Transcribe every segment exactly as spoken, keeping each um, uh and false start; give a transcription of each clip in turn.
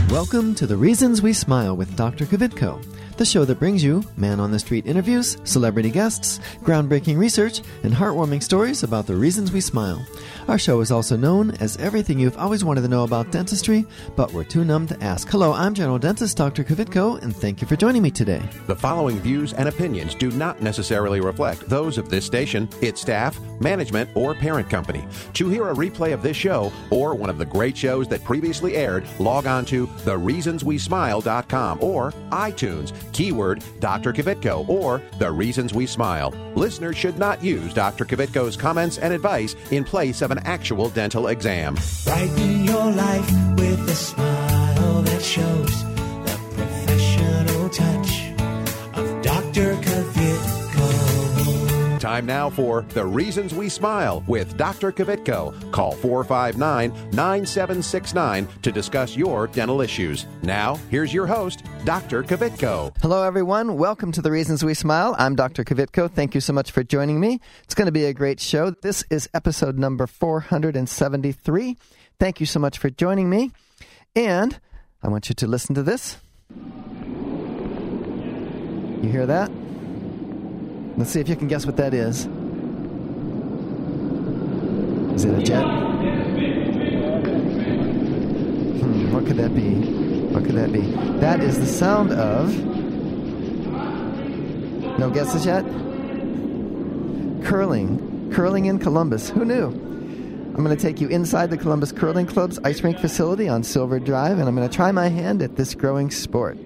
Welcome to The Reasons We Smile with Doctor Kvitko, the show that brings you man-on-the-street interviews, celebrity guests, groundbreaking research, and heartwarming stories about the reasons we smile. Our show is also known as everything you've always wanted to know about dentistry, but we're too numb to ask. Hello, I'm General Dentist Doctor Kvitko, and thank you for joining me today. The following views and opinions do not necessarily reflect those of this station, its staff, management, or parent company. To hear a replay of this show or one of the great shows that previously aired, log on to the reasons we smile dot com or iTunes, keyword Doctor Kvitko or The Reasons We Smile. Listeners should not use Doctor Kvitko's comments and advice in place of an actual dental exam. Brighten your life with a smile that shows the professional touch of Doctor Kvitko. Time now for The Reasons We Smile with Doctor Kvitko. Call four five nine, nine seven six nine to discuss your dental issues. Now, here's your host, Doctor Kvitko. Hello, everyone. Welcome to The Reasons We Smile. I'm Doctor Kvitko. Thank you so much for joining me. It's going to be a great show. This is episode number four hundred seventy-three. Thank you so much for joining me. And I want you to listen to this. You hear that? Let's see if you can guess what that is. Is it a jet? Hmm, what could that be? What could that be? That is the sound of... No guesses yet? Curling. Curling in Columbus. Who knew? I'm going to take you inside the Columbus Curling Club's ice rink facility on Silver Drive, and I'm going to try my hand at this growing sport.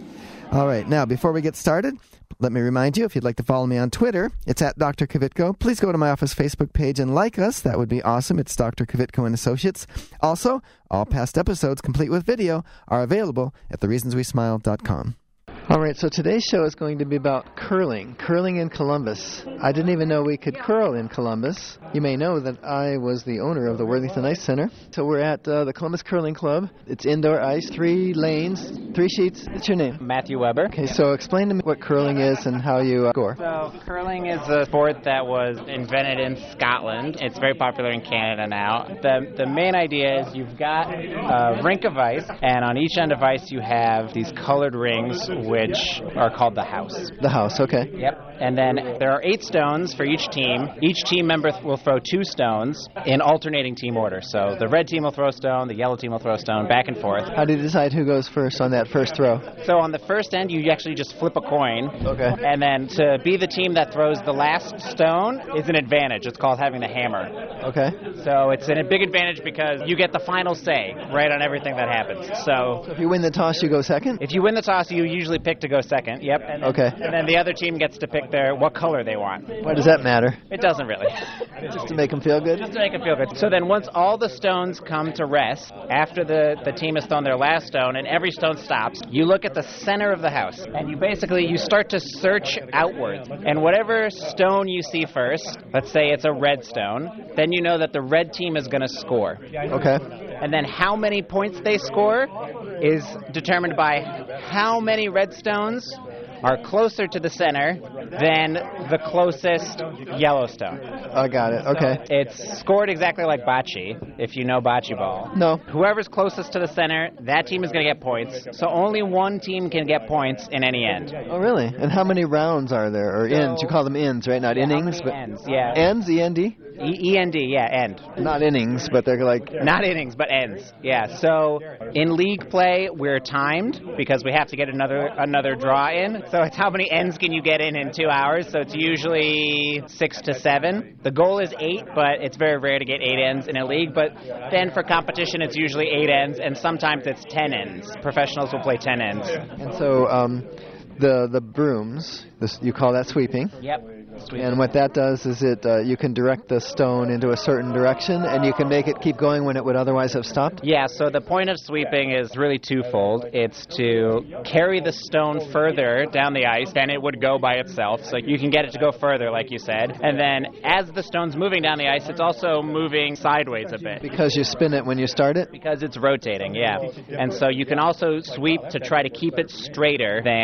All right, now, before we get started, let me remind you, if you'd like to follow me on Twitter, it's at Doctor Kvitko. Please go to my office Facebook page and like us. That would be awesome. It's Doctor Kvitko and Associates. Also, all past episodes, complete with video, are available at the reasons we smile dot com. All right, so today's show is going to be about curling, curling in Columbus. I didn't even know we could curl in Columbus. You may know that I was the owner of the Worthington Ice Center. So we're at uh, the Columbus Curling Club. It's indoor ice, three lanes, three sheets. What's your name? Matthew Weber. Okay, so explain to me what curling is and how you uh, score. So curling is a sport that was invented in Scotland. It's very popular in Canada now. The the main idea is you've got a rink of ice, and on each end of ice you have these colored rings which are called the house. The house, okay. Yep. And then there are eight stones for each team. Each team member will throw two stones in alternating team order. So the red team will throw a stone, the yellow team will throw a stone, back and forth. How do you decide who goes first on that first throw? So on the first end, you actually just flip a coin. Okay. And then to be the team that throws the last stone is an advantage. It's called having the hammer. Okay. So it's a big advantage because you get the final say right on everything that happens. So, so if you win the toss, you go second? If you win the toss, you usually pick to go second. Yep. And then, okay. And then the other team gets to pick their what color they want. Why does that matter? It doesn't really. Just to make them feel good? Just to make them feel good. So then once all the stones come to rest, after the, the team has thrown their last stone and every stone stops, you look at the center of the house and you basically, you start to search outwards. And whatever stone you see first, let's say it's a red stone, then you know that the red team is going to score. Okay. And then how many points they score is determined by how many red stones are closer to the center than the closest yellow stone. I got it. Okay. So it's scored exactly like bocce, if you know bocce ball. No. Whoever's closest to the center, that team is going to get points. So only one team can get points in any end. Oh, really? And how many rounds are there? Or so, ends? You call them ends, right? Not yeah, innings. How many but ends, yeah. Ends, E N D? E N D, yeah, end. Not innings, but they're like... Not innings, but ends, yeah. So in league play, we're timed because we have to get another another draw in. So it's how many ends can you get in in two hours. So it's usually six to seven. The goal is eight, but it's very rare to get eight ends in a league. But then for competition, it's usually eight ends, and sometimes it's ten ends. Professionals will play ten ends. And so um, the the brooms, this, you call that sweeping? Yep. Sweeping. And what that does is it uh, you can direct the stone into a certain direction, and you can make it keep going when it would otherwise have stopped? Yeah, so the point of sweeping is really twofold. It's to carry the stone further down the ice than it would go by itself, so you can get it to go further, like you said. And then as the stone's moving down the ice, it's also moving sideways a bit. Because you spin it when you start it? Because it's rotating, yeah. And so you can also sweep to try to keep it straighter than it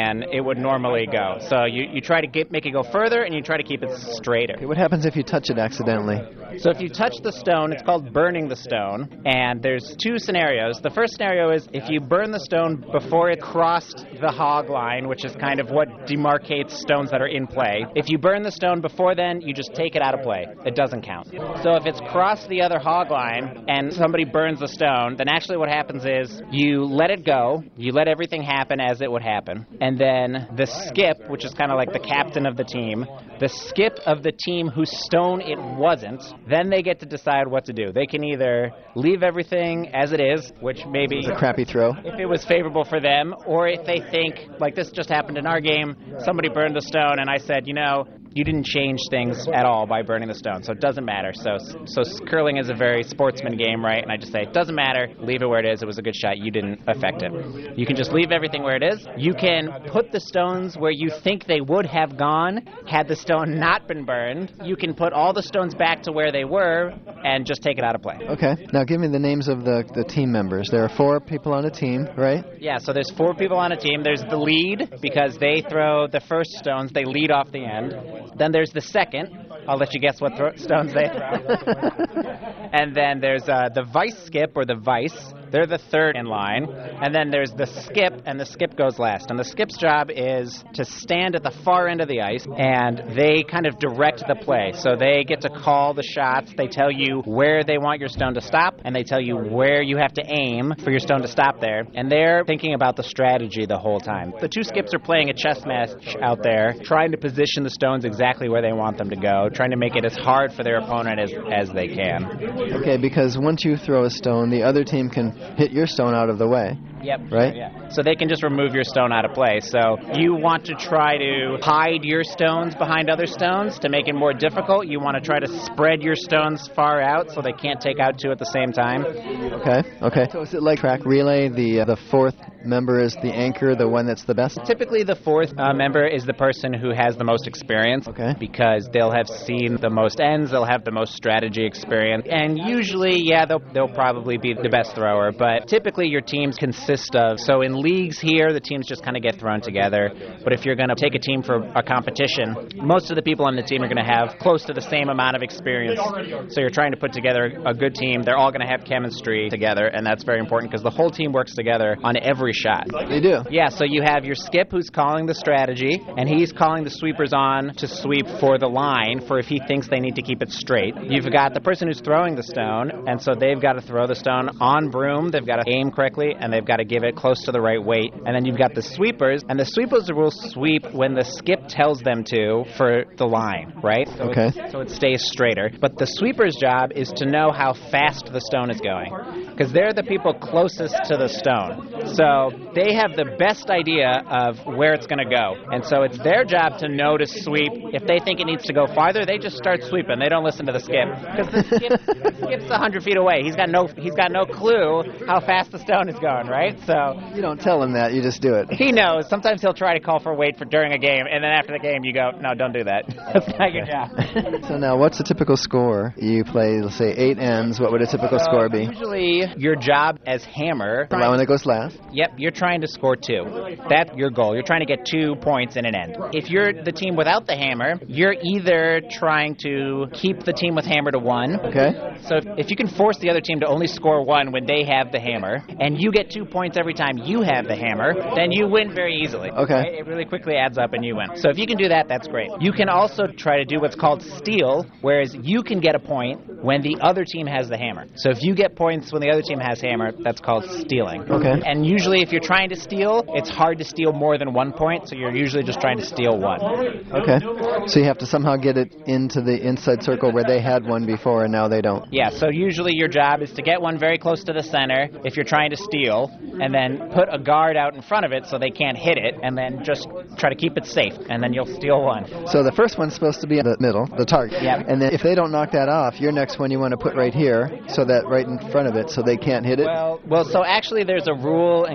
would normally go. So you, you try to get, make it go further, and you try to keep it straighter. Okay, what happens if you touch it accidentally? So if you touch the stone, it's called burning the stone, and there's two scenarios. The first scenario is if you burn the stone before it crossed the hog line, which is kind of what demarcates stones that are in play. If you burn the stone before then, you just take it out of play. It doesn't count. So if it's crossed the other hog line and somebody burns the stone, then actually what happens is you let it go, you let everything happen as it would happen, and then the skip, which is kind of like the captain of the team, the skip of the team whose stone it wasn't, then they get to decide what to do. They can either leave everything as it is, which maybe It's a crappy throw. if it was favorable for them, or if they think, like this just happened in our game, somebody burned the stone and I said, you know, you didn't change things at all by burning the stone, so it doesn't matter. So so curling is a very sportsman game, right? And I just say, it doesn't matter, leave it where it is, it was a good shot, you didn't affect it. You can just leave everything where it is. You can put the stones where you think they would have gone had the stone not been burned. You can put all the stones back to where they were and just take it out of play. Okay, now give me the names of the, the team members. There are four people on a team, right? Yeah, so there's four people on a team. There's the lead, because they throw the first stones, they lead off the end. Then there's the second. I'll let you guess what thro- stones they throw. And then there's uh, the vice skip, or the vice. They're the third in line. And then there's the skip, and the skip goes last. And the skip's job is to stand at the far end of the ice, and they kind of direct the play. So they get to call the shots. They tell you where they want your stone to stop, and they tell you where you have to aim for your stone to stop there. And they're thinking about the strategy the whole time. The two skips are playing a chess match out there, trying to position the stones exactly where they want them to go, trying to make it as hard for their opponent as, as they can. Okay, because once you throw a stone, the other team can hit your stone out of the way. Yep. Right? Yeah. So they can just remove your stone out of play. So you want to try to hide your stones behind other stones to make it more difficult. You want to try to spread your stones far out so they can't take out two at the same time. Okay, okay. So is it like track relay? The uh, the fourth member is the anchor, the one that's the best? Typically the fourth uh, member is the person who has the most experience. Okay. Because they'll have seen the most ends, they'll have the most strategy experience, and usually, yeah, they'll, they'll probably be the best thrower, but typically your teams consist of, so in leagues here, the teams just kind of get thrown together, but if you're going to take a team for a competition, most of the people on the team are going to have close to the same amount of experience, so you're trying to put together a good team. They're all going to have chemistry together, and that's very important because the whole team works together on every shot. They do? Yeah, so you have your skip who's calling the strategy, and he's calling the sweepers on to sweep for the line for if he thinks they need to keep it straight. You've got the person who's throwing the stone, and so they've got to throw the stone on broom, they've got to aim correctly, and they've got to give it close to the right weight. And then you've got the sweepers, and the sweepers will sweep when the skip tells them to for the line, right? So Okay. It, so it stays straighter. But the sweeper's job is to know how fast the stone is going, because they're the people closest to the stone. So they have the best idea of where it's going to go. And so it's their job to know to sweep. If they think it needs to go farther, they just start sweeping. They don't listen to the skip, because the skip skip's one hundred feet away. He's got no he's got no clue how fast the stone is going, right? So You don't tell him that, you just do it. he knows. Sometimes he'll try to call for weight for during a game, and then after the game you go, no, don't do that. That's not your job. So now, what's a typical score? You play, let's say, eight ends. What would a typical score be? Usually your job as hammer, The one that goes last. yep, you're trying to score two. That's your goal. You're trying to get two points in an end. If you're the team without the hammer, you're either trying to keep the team with hammer to one. Okay. So if, if you can force the other team to only score one when they have the hammer, and you get two points every time you have the hammer, then you win very easily. Okay. Right? It really quickly adds up and you win. So if you can do that, that's great. You can also try to do what's called steal, whereas you can get a point when the other team has the hammer. So if you get points when the other team has hammer, that's called stealing. Okay. And usually if you're trying to steal, it's hard to steal more than one point, so you're usually just trying to steal one. Okay. So you have to somehow get it into the inside circle where they had one before and now they don't. Yeah, so usually your job is to get one very close to the center if you're trying to steal, and then put a guard out in front of it so they can't hit it, and then just try to keep it safe, and then you'll steal one. So the first one's supposed to be in the middle, the target. Yeah. And then if they don't knock that off, your next one you want to put right here, so that right in front of it, so they can't hit it. Well, well, so actually there's a rule in curling card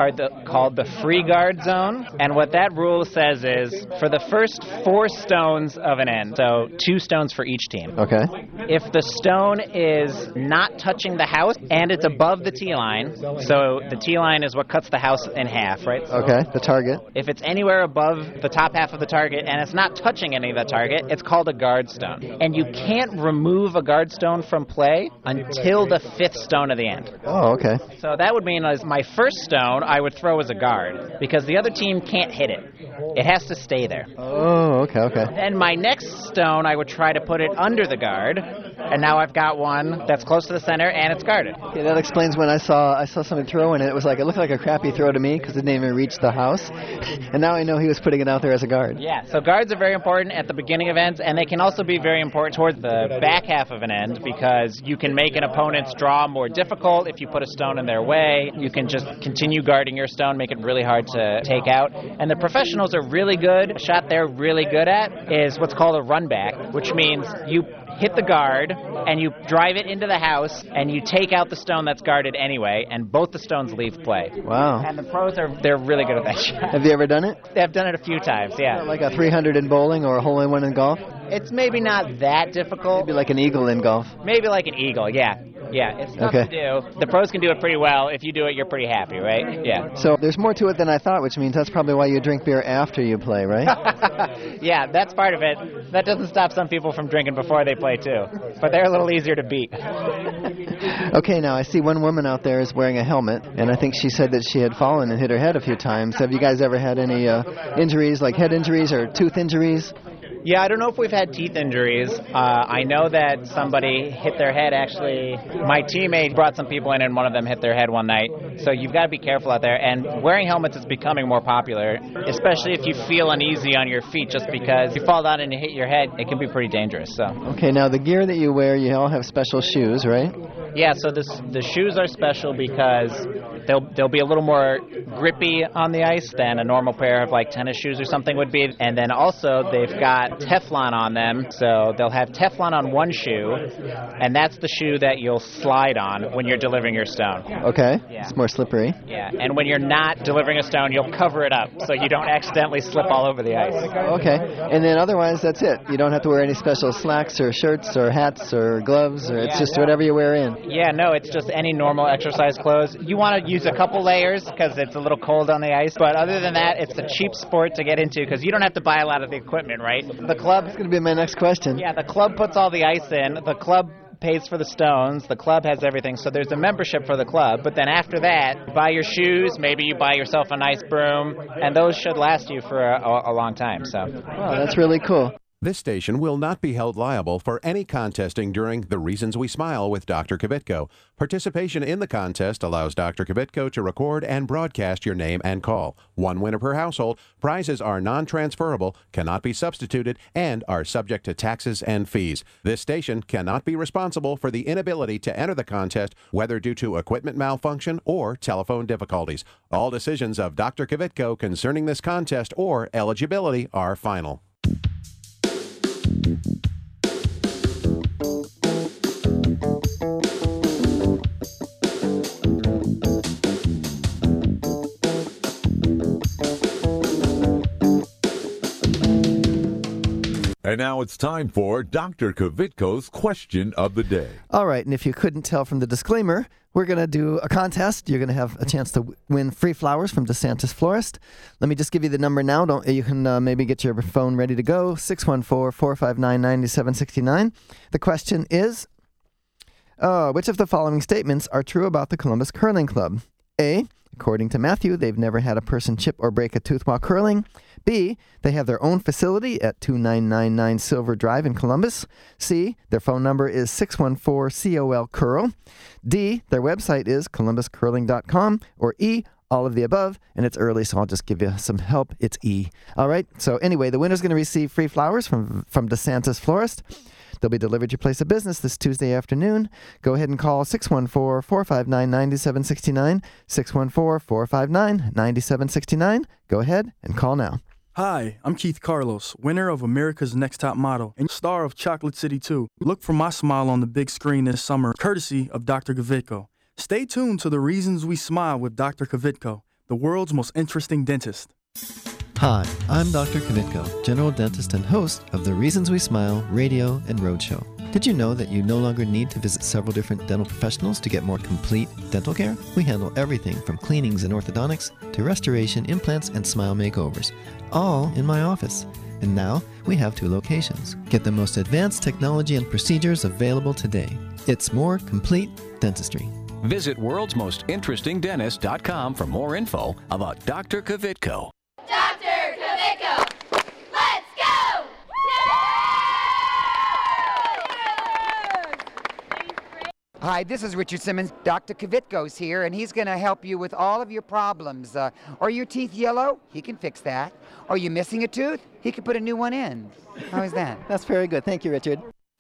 called the, called the free guard zone. And what that rule says is for the first four stones of an end, so two stones for each team. Okay. If the stone is not touching the house and it's above the tee line, so the tee line is what cuts the house in half, right? So Okay, the target. if it's anywhere above the top half of the target and it's not touching any of the target, it's called a guard stone. And you can't remove a guard stone from play until the fifth stone of the end. Oh, okay. So that would mean as my first stone I would throw as a guard because the other team can't hit it. It has to stay there. Oh, okay, okay. Then my next stone I would try to put it under the guard, and now I've got one that's close to the center and it's guarded. Yeah, that explains when I saw I saw somebody throw and it was like it looked like a crappy throw to me because it didn't even reach the house, and now I know he was putting it out there as a guard. Yeah, so guards are very important at the beginning of ends, and they can also be very important towards the back half of an end because you can make an opponent's draw more difficult if you put a stone in their way. You can just continue guarding your stone, make it really hard to take out. And the professionals are really good. A shot they're really good at is what's called a run back, which means you hit the guard and you drive it into the house and you take out the stone that's guarded anyway, and both the stones leave play. Wow. And the pros are they're really good at that shot. Have you ever done it? They've done it a few times, yeah. Like a three hundred in bowling or a hole in one in golf? It's maybe not that difficult. Maybe like an eagle in golf. Maybe like an eagle, yeah. Yeah, it's tough Okay. to do. The pros can do it pretty well. If you do it, you're pretty happy, right? Yeah. So there's more to it than I thought, which means that's probably why you drink beer after you play, right? Yeah, that's part of it. That doesn't stop some people from drinking before they play, too. But they're a little easier to beat. Okay, now I see one woman out there is wearing a helmet, and I think she said that she had fallen and hit her head a few times. Have you guys ever had any uh, injuries, like head injuries or tooth injuries? Yeah, I don't know if we've had teeth injuries. Uh, I know that somebody hit their head, actually. My teammate brought some people in, and one of them hit their head one night. So you've got to be careful out there. And wearing helmets is becoming more popular, especially if you feel uneasy on your feet, just because if you fall down and you hit your head, it can be pretty dangerous. So. Okay, now the gear that you wear, you all have special shoes, right? Yeah, so this, the shoes are special because they'll they'll be a little more grippy on the ice than a normal pair of like tennis shoes or something would be. And then also they've got Teflon on them, so they'll have Teflon on one shoe, and that's the shoe that you'll slide on when you're delivering your stone. Okay, Yeah. it's more slippery. Yeah, and when you're not delivering a stone, you'll cover it up so you don't accidentally slip all over the ice. Okay, and then otherwise that's it. You don't have to wear any special slacks or shirts or hats or gloves, or it's Yeah. just whatever you wear in. Yeah, no, it's just any normal exercise clothes. You want to use a couple layers because it's a little cold on the ice, but other than that, it's a cheap sport to get into because you don't have to buy a lot of the equipment, right? The club, That's going to be my next question. yeah, the club puts all the ice in. The club pays for the stones. The club has everything. So there's a membership for the club. But then after that, you buy your shoes. Maybe you buy yourself a nice broom, and those should last you for a, a, a long time. So. Wow, that's really cool. This station will not be held liable for any contesting during The Reasons We Smile with Doctor Kvitko. Participation in the contest allows Doctor Kvitko to record and broadcast your name and call. One winner per household. Prizes are non-transferable, cannot be substituted, and are subject to taxes and fees. This station cannot be responsible for the inability to enter the contest, whether due to equipment malfunction or telephone difficulties. All decisions of Doctor Kvitko concerning this contest or eligibility are final. And now it's time for Doctor Kvitko's question of the day. All right, and if you couldn't tell from the disclaimer, we're going to do a contest. You're going to have a chance to w- win free flowers from DeSantis Florist. Let me just give you the number now. Don't You can uh, maybe get your phone ready to go, six one four, four five nine, nine seven six nine. The question is, uh, which of the following statements are true about the Columbus Curling Club? A, according to Matthew, they've never had a person chip or break a tooth while curling. B, they have their own facility at two nine nine nine Silver Drive in Columbus. C, their phone number is six one four, C O L, curl. D, their website is columbus curling dot com. Or E, all of the above. And it's early, so I'll just give you some help. It's E. All right, so anyway, the winner's going to receive free flowers from, from DeSantis Florist. They'll be delivered to your place of business this Tuesday afternoon. Go ahead and call six one four, four five nine, nine seven six nine, six one four, four five nine, nine seven six nine. Go ahead and call now. Hi, I'm Keith Carlos, winner of America's Next Top Model and star of Chocolate City two. Look for my smile on the big screen this summer, courtesy of Doctor Kvitko. Stay tuned to The Reasons We Smile with Doctor Kvitko. the world's most interesting dentist. Hi, I'm Doctor Kvitko, general dentist and host of the Reasons We Smile radio and roadshow. Did you know that you no longer need to visit several different dental professionals to get more complete dental care? We handle everything from cleanings and orthodontics to restoration, implants, and smile makeovers, all in my office. And now we have two locations. Get the most advanced technology and procedures available today. It's more complete dentistry. Visit worlds most interesting dentist dot com for more info about Doctor Kvitko. Doctor Kvitko, let's go! Hi, this is Richard Simmons. Doctor Kvitko's here, and he's going to help you with all of your problems. Uh, are your teeth yellow? He can fix that. Are you missing a tooth? He can put a new one in. How is that? That's very good. Thank you, Richard.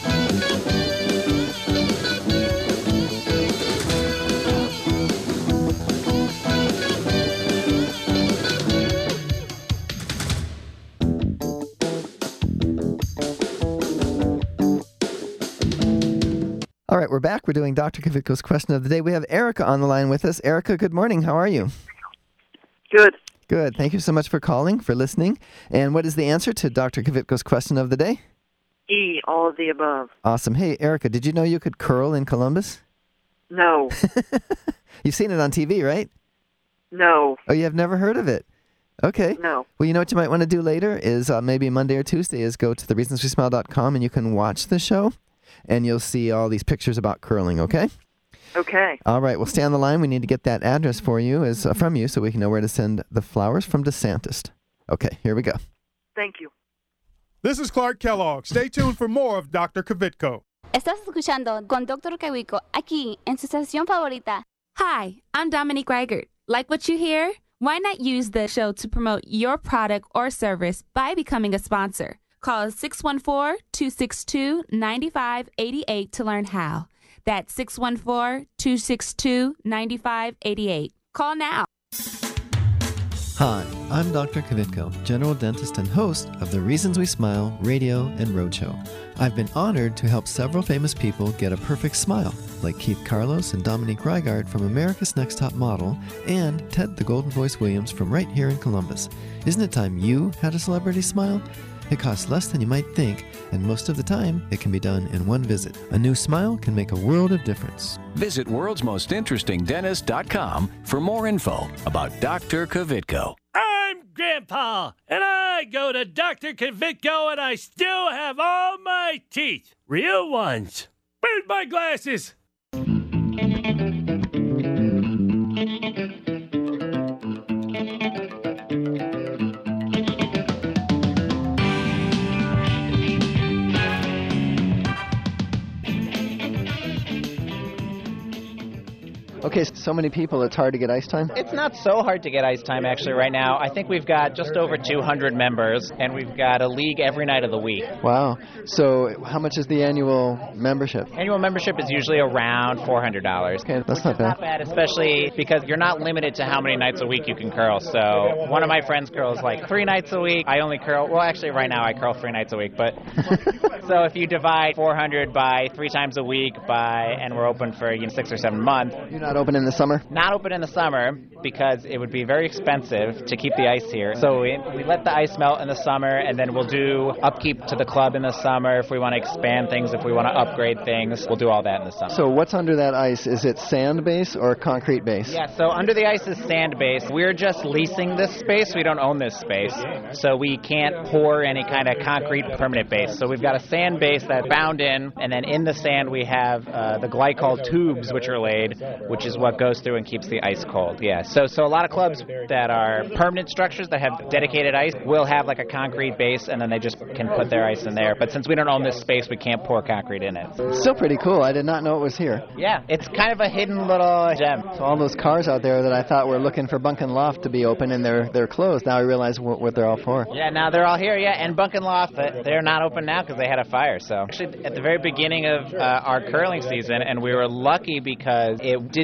All right, we're back. We're doing Doctor Kvitko's question of the day. We have Erica on the line with us. Erica, good morning. How are you? Good. Good. Thank you so much for calling, for listening. And what is the answer to Doctor Kvitko's question of the day? E, all of the above. Awesome. Hey, Erica, did you know you could curl in Columbus? No. You've seen it on T V, right? No. Oh, you have never heard of it? Okay. No. Well, you know what you might want to do later is uh, maybe Monday or Tuesday is go to the reasons we smile dot com and you can watch the show. And you'll see all these pictures about curling, okay? Okay. All right, well, stay on the line. We need to get that address for you, as uh, from you, so we can know where to send the flowers from DeSantis. Okay, here we go. Thank you. This is Clark Kellogg. Stay tuned for more of Doctor Kvitko. Estás escuchando con Doctor Kvitko aquí en su estación favorita. Hi, I'm Dominique Reichert. Like what you hear? Why not use the show to promote your product or service by becoming a sponsor? Call six one four, two six two, nine five eight eight to learn how. That's six one four, two six two, nine five eight eight. Call now. Hi, I'm Doctor Kvitko, general dentist and host of the Reasons We Smile radio and roadshow. I've been honored to help several famous people get a perfect smile, like Keith Carlos and Dominique Reigard from America's Next Top Model, and Ted the Golden Voice Williams from right here in Columbus. Isn't it time you had a celebrity smile? It costs less than you might think, and most of the time, it can be done in one visit. A new smile can make a world of difference. Visit worlds most interesting dentist dot com for more info about Doctor Kvitko. I'm Grandpa, and I go to Doctor Kvitko, and I still have all my teeth. Real ones. Where's my glasses? Okay, so many people, it's hard to get ice time? It's not so hard to get ice time, actually, right now. I think we've got just over two hundred members, and we've got a league every night of the week. Wow. So how much is the annual membership? Annual membership is usually around four hundred dollars. Okay, that's not bad. Not bad, especially because you're not limited to how many nights a week you can curl. So one of my friends curls like three nights a week. I only curl, well, actually, right now I curl three nights a week. But so if you divide four hundred by three times a week by, and we're open for you know, six or seven months. You're not open in the summer? Not open in the summer because it would be very expensive to keep the ice here. So we, we let the ice melt in the summer, and then we'll do upkeep to the club in the summer. If we want to expand things, if we want to upgrade things, we'll do all that in the summer. So what's under that ice? Is it sand base or concrete base? Yeah, so under the ice is sand base. We're just leasing this space. We don't own this space. So we can't pour any kind of concrete permanent base. So we've got a sand base that's bound in, and then in the sand we have uh, the glycol tubes which are laid, which is what goes through and keeps the ice cold. Yeah, so so a lot of clubs that are permanent structures that have dedicated ice will have like a concrete base, and then they just can put their ice in there. But since we don't own this space, we can't pour concrete in it. Still pretty cool. I did not know it was here. Yeah, it's kind of a hidden little gem. So all those cars out there that I thought were looking for Bunk and Loft to be open and they're they're closed. Now I realize what, what they're all for. Yeah, now they're all here. Yeah, and Bunk and Loft, they're not open now because they had a fire. So actually, at the very beginning of uh, our curling season, and we were lucky because it didn't impact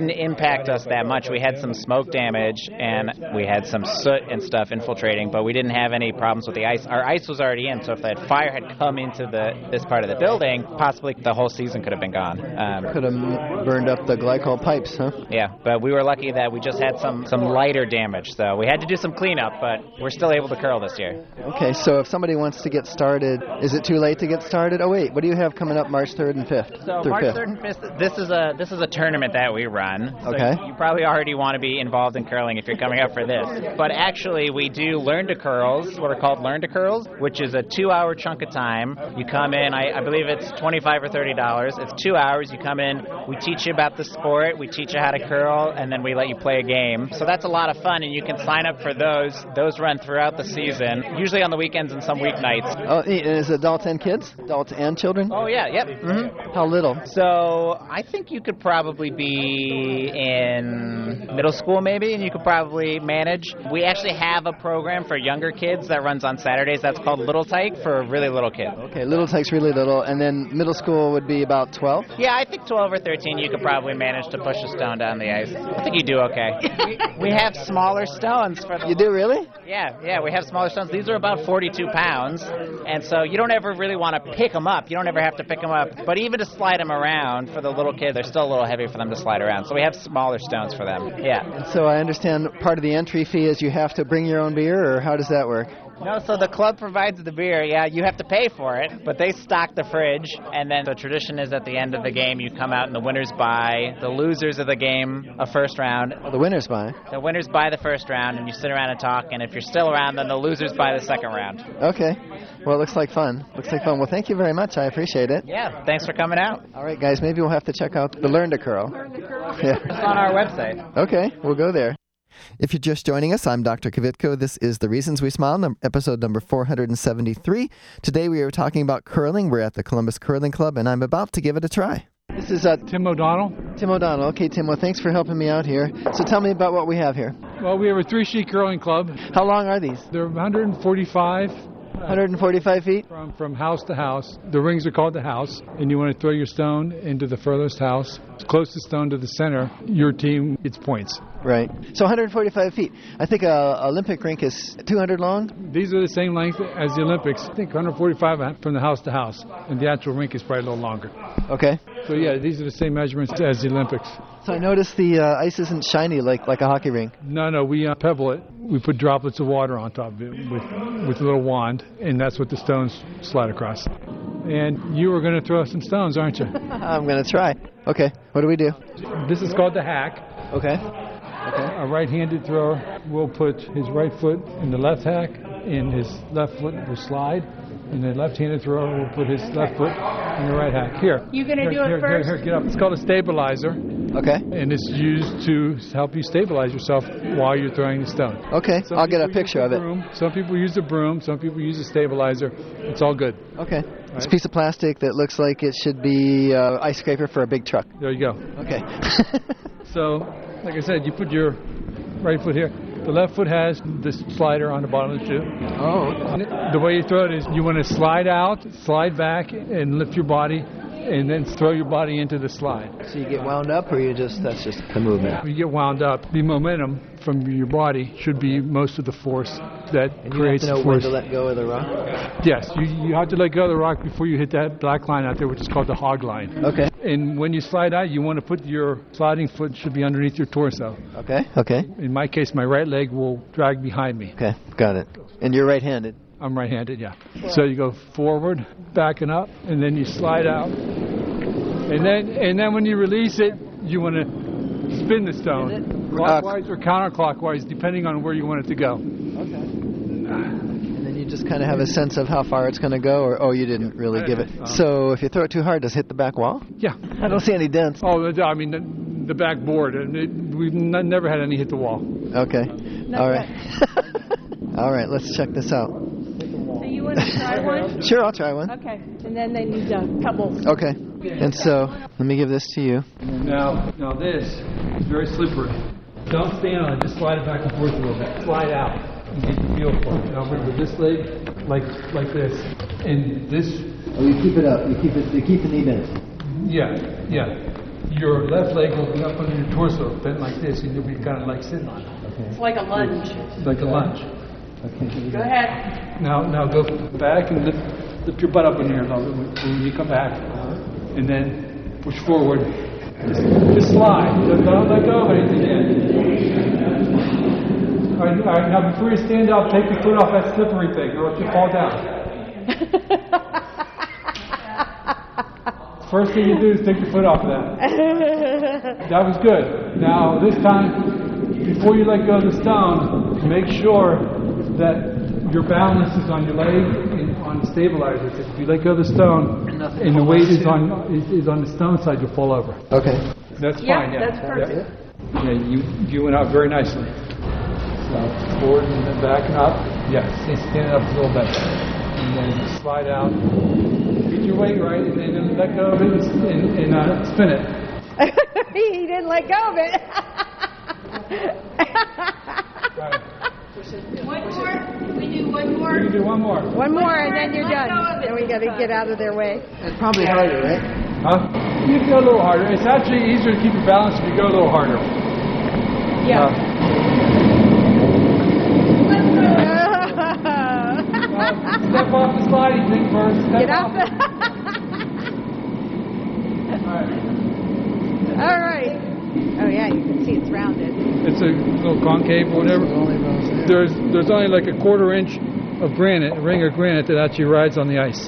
impact us that much. We had some smoke damage, and we had some soot and stuff infiltrating, but we didn't have any problems with the ice. Our ice was already in, so if that fire had come into the this part of the building, possibly the whole season could have been gone. Um, Could have burned up the glycol pipes, huh? yeah, but we were lucky that we just had some, some lighter damage, so we had to do some cleanup, but we're still able to curl this year. Okay, so if somebody wants to get started, is it too late to get started? Oh, wait, what do you have coming up March third and fifth? So through March fifth? third and fifth, this is a this is a tournament that we run. So Okay. You probably already want to be involved in curling if you're coming up for this. But actually, we do Learn to Curls, what are called Learn to Curls, which is a two-hour chunk of time. You come in, I, I believe it's twenty-five or thirty dollars. It's two hours. You come in, we teach you about the sport, we teach you how to curl, and then we let you play a game. So that's a lot of fun, and you can sign up for those. Those run throughout the season, usually on the weekends and some weeknights. Oh, and is it adults and kids? Adults and children? Oh, yeah, yep. Mm-hmm. How little? So I think you could probably be in middle school maybe, and you could probably manage. We actually have a program for younger kids that runs on Saturdays. That's called Little Tyke for really little kids. Okay, little takes really little, and then middle school would be about twelve? Yeah, I think twelve or thirteen you could probably manage to push a stone down the ice. I think you do okay. we, we have smaller stones for the... You do, really? Yeah, yeah, we have smaller stones. These are about forty-two pounds, and so you don't ever really want to pick them up. You don't ever have to pick them up. But even to slide them around for the little kid, they're still a little heavy for them to slide around. So we have smaller stones for them. Yeah. And so I understand part of the entry fee is you have to bring your own beer, or how does that work? No, so the club provides the beer. Yeah, you have to pay for it, but they stock the fridge. And then the tradition is at the end of the game, you come out and the winners buy the losers of the game a first round. Oh, the winners buy? The winners buy the first round, and you sit around and talk. And if you're still around, then the losers buy the second round. Okay. Well, it looks like fun. Looks like fun. Well, thank you very much. I appreciate it. Yeah, thanks for coming out. All right, guys, maybe we'll have to check out the Learn to Curl. Learn to Curl. Yeah. It's on our website. Okay, we'll go there. If you're just joining us, I'm Doctor Kvitko. This is The Reasons We Smile, num- episode number four hundred seventy-three. Today we are talking about curling. We're at the Columbus Curling Club, and I'm about to give it a try. This is uh, Tim O'Donnell. Tim O'Donnell. Okay, Tim, well, thanks for helping me out here. So tell me about what we have here. Well, we have a three-sheet curling club. How long are these? They're one hundred forty-five. one hundred forty-five feet? From, from house to house. The rings are called the house, and you want to throw your stone into the furthest house. Closest stone to the center, your team gets points. Right. So one hundred forty-five feet. I think a Olympic rink is two hundred long? These are the same length as the Olympics. I think one hundred forty-five from the house to house, and the actual rink is probably a little longer. Okay. So yeah, these are the same measurements as the Olympics. So I noticed the uh, ice isn't shiny like, like a hockey rink. No, no, we uh, pebble it. We put droplets of water on top of it with, with a little wand, and that's what the stones slide across. And you are going to throw some stones, aren't you? I'm going to try. Okay, what do we do? This is called the hack. Okay. Okay. A right-handed thrower will put his right foot in the left hack, and his left foot will slide, and the left-handed thrower will put his left foot in the right hack. Here. You're going to do it here, first? Here, here, get up. It's called a stabilizer. Okay. And it's used to help you stabilize yourself while you're throwing the stone. Okay, Some I'll get a people picture use of the it. broom. Some people use a broom. Some people use a stabilizer. It's all good. Okay. It's a piece of plastic that looks like it should be uh, ice scraper for a big truck. There you go. Okay. So, like I said, you put your right foot here. The left foot has this slider on the bottom of the shoe. Oh. The way you throw it is you want to slide out, slide back, and lift your body, and then throw your body into the slide. So you get wound up, or you just, that's just the movement? When you get wound up, the momentum from your body should be most of the force that And you creates have to know the when force. to let go of the rock? Yes, you, you have to let go of the rock before you hit that black line out there, which is called the hog line. Okay. And when you slide out, you want to put your sliding foot should be underneath your torso. Okay, okay. In my case, my right leg will drag behind me. Okay, got it. And you're right-handed? I'm right-handed, yeah. So you go forward, backing up, and then you slide out. And then and then when you release it, you want to spin the stone, clockwise or counterclockwise, depending on where you want it to go. Okay. And then you just kind of have a sense of how far it's going to go, or oh, you didn't really give it. So if you throw it too hard, does it hit the back wall? Yeah. I don't see any dents. Oh, I mean, the, the back board. And it, we've n- never had any hit the wall. Okay. All right. All right, let's check this out. So you want to try one? Sure, I'll try one. Okay, and then they need uh, pebbles. Okay. And so, let me give this to you. Now, now this is very slippery. Don't stand on it. Just slide it back and forth a little bit. Slide out and get the feel for it. Now, with this leg, like like this, and this. Oh, you keep it up. You keep it. You keep the knee bent. Yeah, yeah. your left leg will be up under your torso, bent like this, and you'll be kind of like sitting on it. Okay. It's like a lunge. It's like a lunge. Okay. Go ahead. Now, now go back and lift, lift your butt up in the air when when you come back, and then push forward. Just, just slide. Don't let go of anything yet. All right, all right, now before you stand up, take your foot off that slippery thing, or else you'll fall down. First thing you do is take your foot off of that. That was good. Now, this time, before you let go of the stone, make sure that your balance is on your leg and on the stabilizer. Because if you let go of the stone and the weight is on is, is on the stone side, you'll fall over. Okay. That's Yeah, fine. Yeah, that's perfect. Yeah, yeah you you went out very nicely. So forward and then back and up. Yes, yeah, stand up a little bit, and then slide out. Get your weight right, and then let go of it and, and uh, spin it. He didn't let go of it. Right. One more. We do one more. You can do one more. One more, and then you're done. Then we got to get out of their way. It's probably harder, right? Huh? You can go a little harder. It's actually easier to keep your balance if you go a little harder. Yeah. Uh, uh, step off the sliding thing first. Step Get off the. All right. Oh yeah, you can see it's rounded. It's a little concave or whatever. There's there's only like a quarter inch of granite, a ring of granite that actually rides on the ice.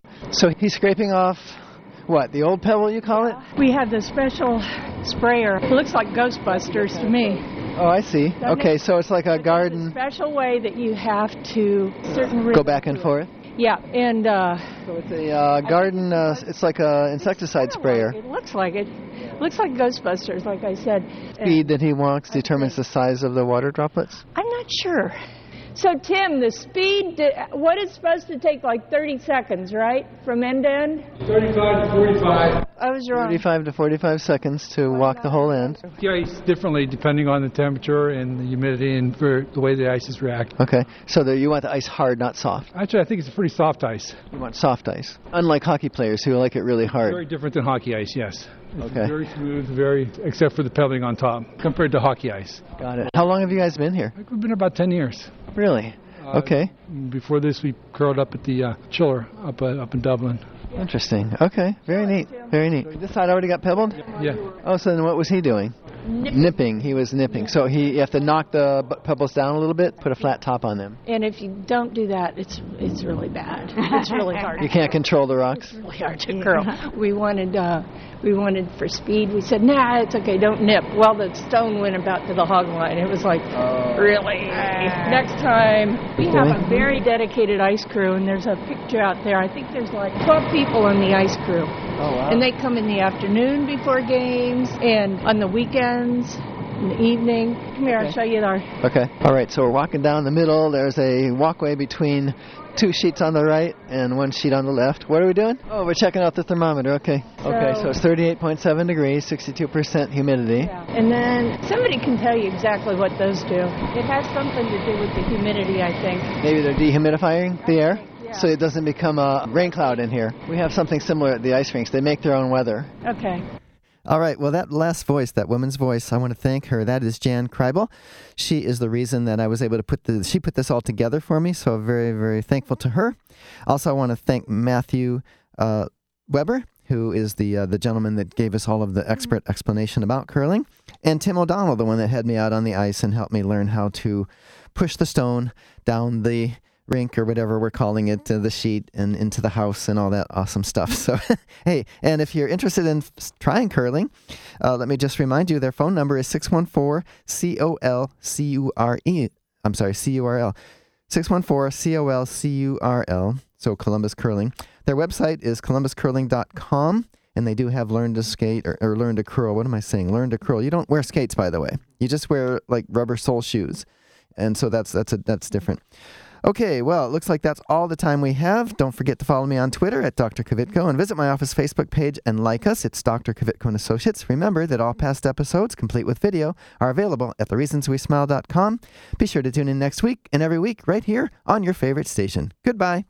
So he's scraping off, what, the old pebble you call it? We have the special sprayer. It looks like Ghostbusters to me. Oh, I see. Doesn't Okay, it? so it's like a It's garden. a special way that you have to certain Go back and forth? Yeah, and uh, So it's a uh, garden, uh, it's like a insecticide sprayer. it looks like it. Looks like Ghostbusters, like I said. Speed that he walks determines the size of the water droplets? I'm not sure. So, Tim, the speed, what is supposed to take like thirty seconds, right? From end to end? thirty-five to forty-five. I was wrong. thirty-five to forty-five seconds to walk the whole end. The ice differently depending on the temperature and the humidity and for the way the ices react. Okay, so there, you want the ice hard, not soft. Actually, I think it's a pretty soft ice. You want soft ice. Unlike hockey players who like it really hard. Very different than hockey ice, yes. It's Okay. very smooth, very, except for the pebbling on top, compared to hockey ice. Got it. How long have you guys been here? We've been about ten years. Really? Uh, Okay. Before this, we curled up at the uh, chiller up uh, up in Dublin. Interesting. Okay, very neat. Very neat. This side already got pebbled? Yeah. Oh, so then what was he doing? Nipping. Nipping. He was nipping. So he you have to knock the bu- pebbles down a little bit, put a flat top on them. And if you don't do that, it's it's really bad. It's really hard. You can't control the rocks? It's really hard to curl. We wanted uh, we wanted for speed. We said, nah, it's okay, don't nip. Well, the stone went about to the hog line. It was like, really? Next time, we have a very dedicated ice crew, and there's a picture out there. I think there's like twelve people on the ice crew. Oh, wow. And they come in the afternoon before games, and on the weekends, in the evening. Come here, I'll Okay. show you our... Okay. All right, so we're walking down the middle. There's a walkway between two sheets on the right and one sheet on the left. What are we doing? Oh, we're checking out the thermometer. Okay. Okay, so So- it's thirty-eight point seven degrees, sixty-two percent humidity. And then somebody can tell you exactly what those do. It has something to do with the humidity, I think. Maybe they're dehumidifying the air yeah. so it doesn't become a rain cloud in here. We have something similar at the ice rinks. They make their own weather. Okay. All right. Well, that last voice, that woman's voice, I want to thank her. That is Jan Kreibel. She is the reason that I was able to put the, she put this all together for me. So very, very thankful to her. Also, I want to thank Matthew uh, Weber, who is the uh, the gentleman that gave us all of the expert explanation about curling, and Tim O'Donnell, the one that had me out on the ice and helped me learn how to push the stone down the rink or whatever we're calling it, uh, the sheet, and into the house and all that awesome stuff. So, hey, and if you're interested in f- trying curling, uh, let me just remind you, their phone number is six one four C O L C U R E. I'm sorry, C U R L. six one four C O L C U R L, so Columbus Curling. Their website is columbus curling dot com, and they do have learn to skate, or, or learn to curl. What am I saying? Learn to curl. You don't wear skates, by the way. You just wear, like, rubber sole shoes. And so that's that's a, that's different. Okay, well, it looks like that's all the time we have. Don't forget to follow me on Twitter at Doctor Kvitko and visit my office Facebook page and like us. It's Doctor Kvitko and Associates. Remember that all past episodes, complete with video, are available at the reasons we smile dot com. Be sure to tune in next week and every week right here on your favorite station. Goodbye.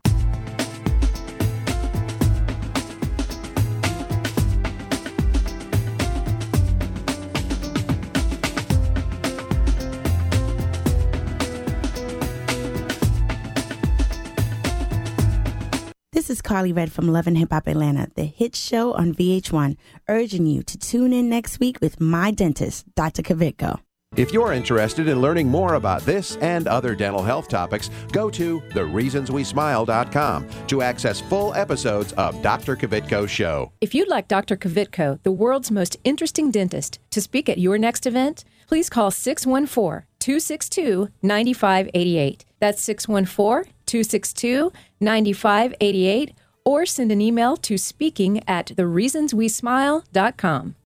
is Carly Red from Love and Hip Hop Atlanta, the hit show on V H one, urging you to tune in next week with my dentist, Doctor Kavitko. If you're interested in learning more about this and other dental health topics, go to the reasons we smile dot com to access full episodes of Doctor Kavitko's show. If you'd like Doctor Kavitko, the world's most interesting dentist, to speak at your next event, please call six one four, two six two, nine five eight eight. That's six one four, two six two, nine five eight eight, or send an email to speaking at the reasons we smile dot com.